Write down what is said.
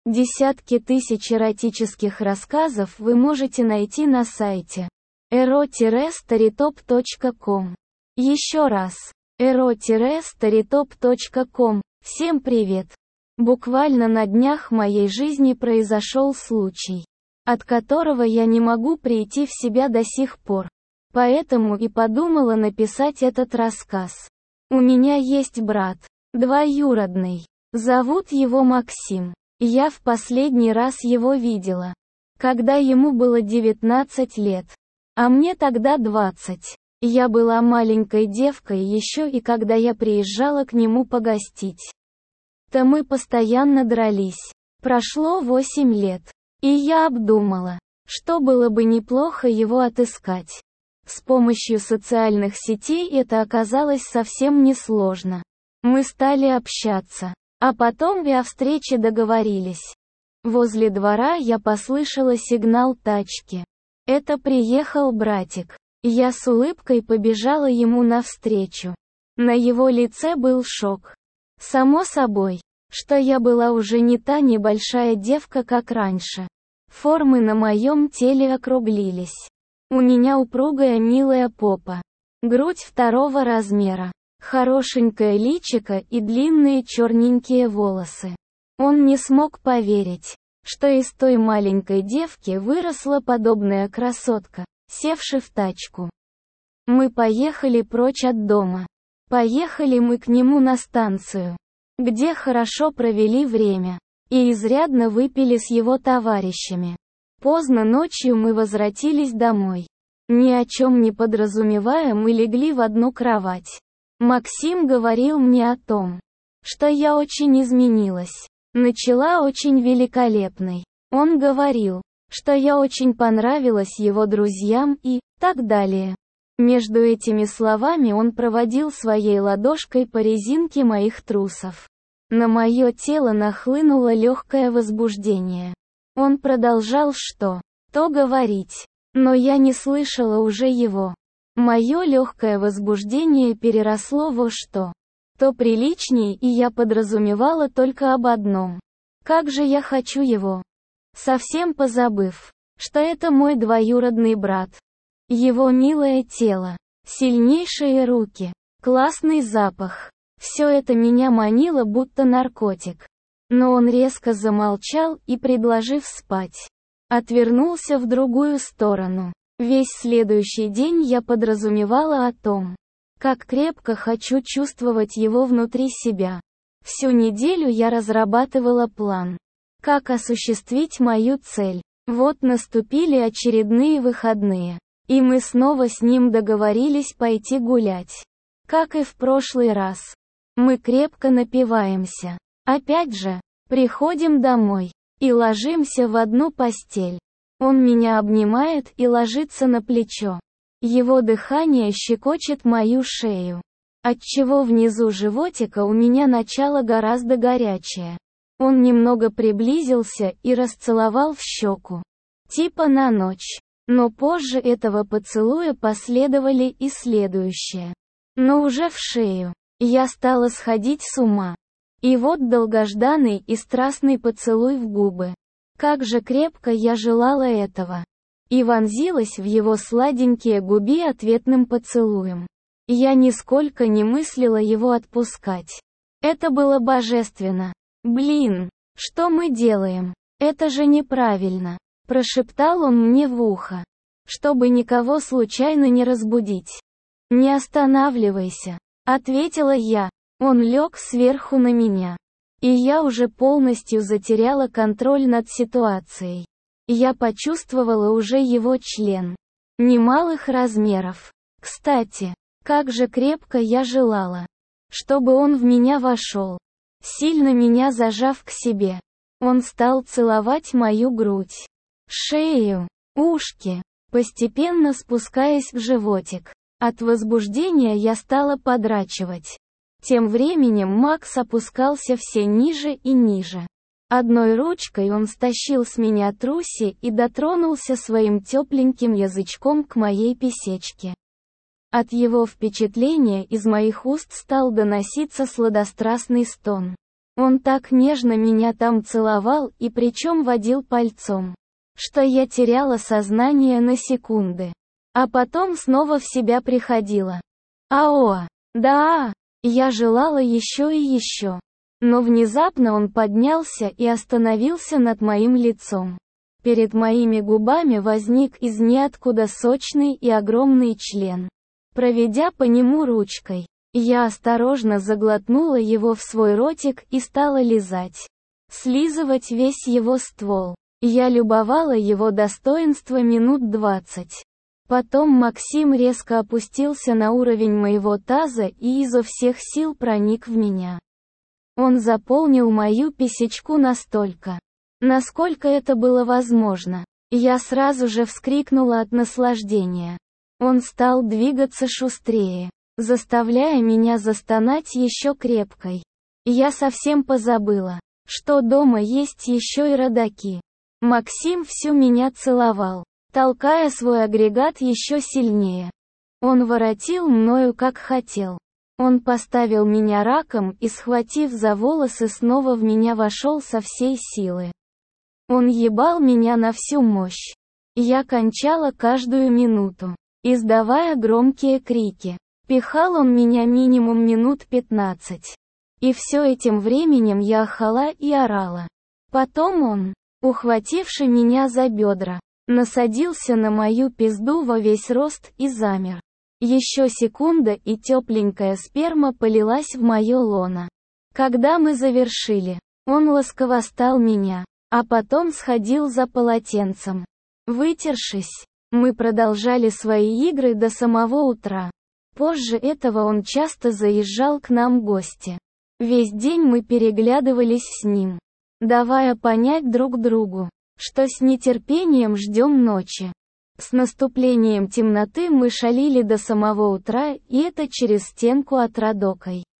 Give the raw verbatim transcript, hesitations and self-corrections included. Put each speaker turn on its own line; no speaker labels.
Десятки тысяч эротических рассказов вы можете найти на сайте эро старитоп точка ком. Еще раз, эро старитоп точка ком. Всем привет! Буквально на днях в моей жизни произошел случай, от которого я не могу прийти в себя до сих пор. Поэтому и подумала написать этот рассказ. У меня есть брат, двоюродный. Зовут его Максим. Я в последний раз его видела, когда ему было девятнадцать лет, а мне тогда двадцать. Я была маленькой девкой еще и когда я приезжала к нему погостить. То мы постоянно дрались. Прошло восемь лет, и я обдумала, что было бы неплохо его отыскать. С помощью социальных сетей это оказалось совсем несложно. Мы стали общаться. А потом и о встрече договорились. Возле двора я послышала сигнал тачки. Это приехал братик. Я с улыбкой побежала ему навстречу. На его лице был шок. Само собой, что я была уже не та небольшая девка, как раньше. Формы на моем теле округлились. У меня упругая милая попа. Грудь второго размера. Хорошенькое личико и длинные черненькие волосы. Он не смог поверить, что из той маленькой девки выросла подобная красотка, севши в тачку. Мы поехали прочь от дома. Поехали мы к нему на станцию, где хорошо провели время, и изрядно выпили с его товарищами. Поздно ночью мы возвратились домой. Ни о чем не подразумевая, мы легли в одну кровать. Максим говорил мне о том, что я очень изменилась. Начала очень великолепной. Он говорил, что я очень понравилась его друзьям и так далее. Между этими словами он проводил своей ладошкой по резинке моих трусов. На мое тело нахлынуло легкое возбуждение. Он продолжал что-то говорить, но я не слышала уже его. Мое легкое возбуждение переросло во что-то приличнее, и я подразумевала только об одном. Как же я хочу его. Совсем позабыв, что это мой двоюродный брат. Его милое тело, сильнейшие руки, классный запах. Все это меня манило будто наркотик. Но он резко замолчал и, предложив спать, отвернулся в другую сторону. Весь следующий день я подразумевала о том, как крепко хочу чувствовать его внутри себя. Всю неделю я разрабатывала план, как осуществить мою цель. Вот наступили очередные выходные, и мы снова с ним договорились пойти гулять. Как и в прошлый раз. Мы крепко напиваемся. Опять же, приходим домой и ложимся в одну постель. Он меня обнимает и ложится на плечо. Его дыхание щекочет мою шею, отчего внизу животика у меня начало гораздо горячее. Он немного приблизился и расцеловал в щеку. Типа на ночь. Но позже этого поцелуя последовали и следующие. Но уже в шею. Я стала сходить с ума. И вот долгожданный и страстный поцелуй в губы. Как же крепко я желала этого. И вонзилась в его сладенькие губы ответным поцелуем. Я нисколько не мыслила его отпускать. Это было божественно. «Блин, что мы делаем? Это же неправильно», – прошептал он мне в ухо, чтобы никого случайно не разбудить. «Не останавливайся», – ответила я. Он лег сверху на меня. И я уже полностью затеряла контроль над ситуацией. Я почувствовала уже его член. Немалых размеров. Кстати, как же крепко я желала, чтобы он в меня вошел. Сильно меня зажав к себе, он стал целовать мою грудь, шею, ушки, постепенно спускаясь в животик. От возбуждения я стала подрачивать. Тем временем Макс опускался все ниже и ниже. Одной ручкой он стащил с меня труси и дотронулся своим тепленьким язычком к моей писечке. От его впечатления из моих уст стал доноситься сладострастный стон. Он так нежно меня там целовал и причем водил пальцом, что я теряла сознание на секунды. А потом снова в себя приходила. Ао, да, я желала еще и еще. Но внезапно он поднялся и остановился над моим лицом. Перед моими губами возник из ниоткуда сочный и огромный член. Проведя по нему ручкой, я осторожно заглотнула его в свой ротик и стала лизать. Слизывать весь его ствол. Я любовала его достоинство минут двадцать. Потом Максим резко опустился на уровень моего таза и изо всех сил проник в меня. Он заполнил мою писечку настолько, насколько это было возможно. Я сразу же вскрикнула от наслаждения. Он стал двигаться шустрее, заставляя меня застонать еще крепкой. Я совсем позабыла, что дома есть еще и родаки. Максим всю меня целовал, толкая свой агрегат еще сильнее. Он воротил мною как хотел. Он поставил меня раком и, схватив за волосы, снова в меня вошел со всей силы. Он ебал меня на всю мощь. Я кончала каждую минуту, издавая громкие крики. Пихал он меня минимум минут пятнадцать. И все этим временем я ахала и орала. Потом он, ухвативший меня за бедра, насадился на мою пизду во весь рост и замер. Еще секунда, и тепленькая сперма полилась в мое лоно. Когда мы завершили, он ласково стал меня, а потом сходил за полотенцем. Вытершись, мы продолжали свои игры до самого утра. Позже этого он часто заезжал к нам в гости. Весь день мы переглядывались с ним, давая понять друг другу, что с нетерпением ждем ночи. С наступлением темноты мы шалили до самого утра, и это через стенку от Радокой.